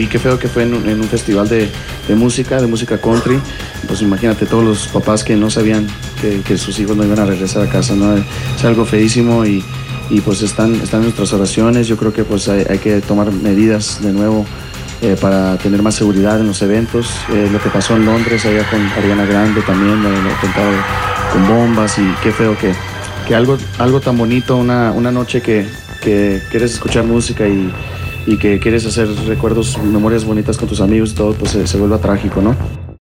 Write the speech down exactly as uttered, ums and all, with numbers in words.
y qué feo que fue en un, en un festival de, de música, de música country. Pues imagínate todos los papás que no sabían que, que sus hijos no iban a regresar a casa, ¿no? Es algo feísimo y, y pues están, están en nuestras oraciones. Yo creo que pues hay, hay que tomar medidas de nuevo eh, para tener más seguridad en los eventos. Eh, lo que pasó en Londres, allá con Ariana Grande también, el atentado con bombas, y qué feo que, que algo, algo tan bonito, una, una noche que, que quieres escuchar música y, y que quieres hacer recuerdos, memorias bonitas con tus amigos y todo, pues se, se vuelva trágico, ¿no?